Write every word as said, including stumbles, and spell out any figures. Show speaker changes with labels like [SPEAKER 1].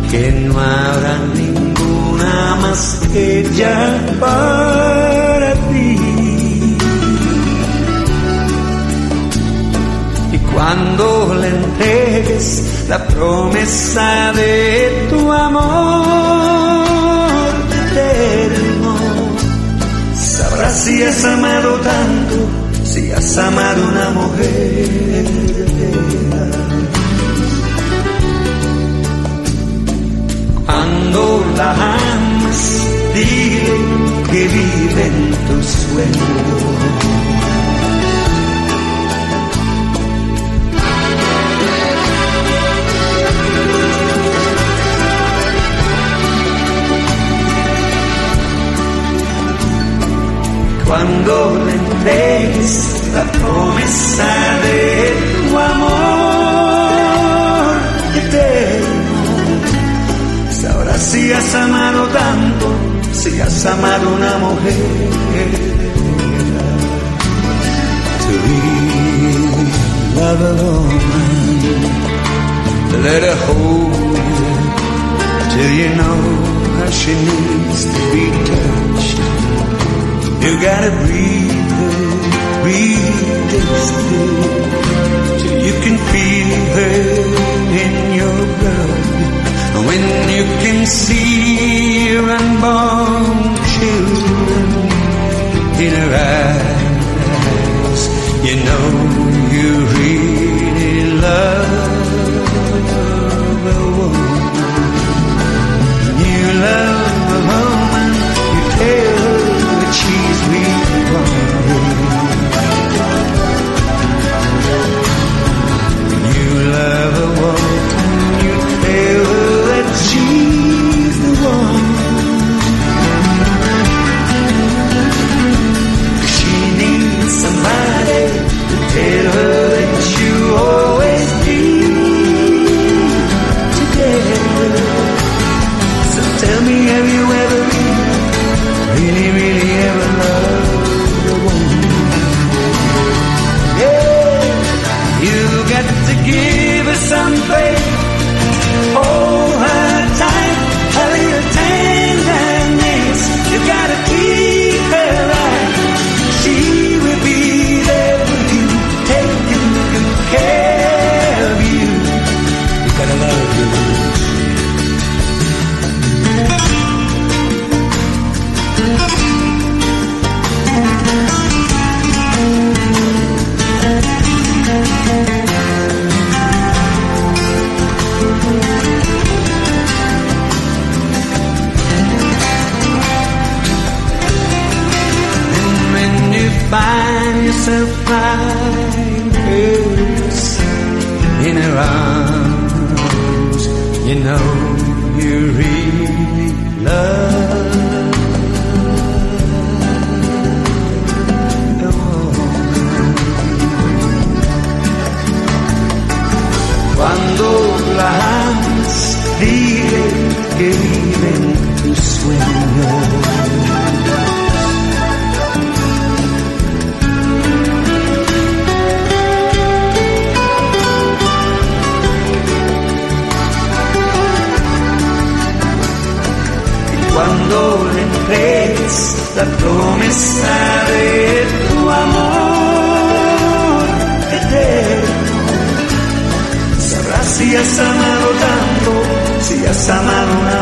[SPEAKER 1] que no habrá ninguna más que ella para ti. Y cuando le entregues la promesa de tu amor eterno, sabrás si has amado tanto, si has amado una mujer. Cuando la amas, dile que vive en tus sueños. Cuando le entregues la promesa de tu amor eterno, sabrás si has amado tanto, si has amado una mujer. To really love a woman, let her hold you till you know how she needs to be touched. You gotta breathe her, breathe her still, till you can feel her in your blood. When you can see your unborn children in her eyes, you know you really love a woman. You love a woman, you tell her that she's really wanted. You love a woman, you tell her that she's the one. She needs somebody to tell her that you always be together. So tell me, have you ever really, really ever loved a woman? Yeah, you got to give her some faith, hold her tight, a little tenderness. You gotta keep her right. She will be there for you, taking good care of you. You gotta love her. Find yourself crying helpless in her arms, you know you really love a woman. Cuando la amas, dile que vive en tus sueños. Cuando le entregues la promesa de tu amor eterno, sabrás si has amado tanto, si has amado una